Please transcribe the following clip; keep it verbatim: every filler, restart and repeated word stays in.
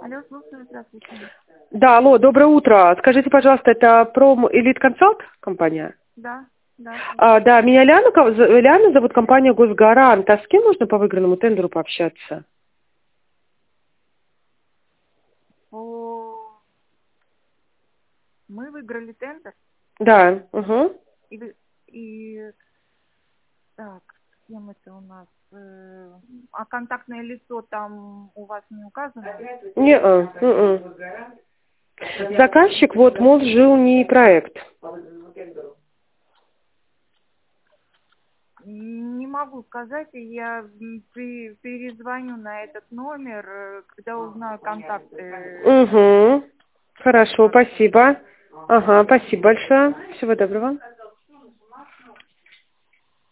Алло, слушаю, здравствуйте. Да, алло, доброе утро. Скажите, пожалуйста, это Пром Элит Консалт компания? Да, да, А, слушаю. да, меня Ляна, ко- з- Ляна зовут, компания Госгарант. А с кем можно по выигранному тендеру пообщаться? О, мы выиграли тендер, Да, угу. и, вы- и так, с кем это у нас? Э, А контактное лицо там у вас не указано? Не, а, м-м. Заказчик, вот, мол, жил не проект. Не могу сказать, я м, при- перезвоню на этот номер, э, когда узнаю контакты. Угу. Хорошо, Так, спасибо. Ага, спасибо большое. Всего доброго.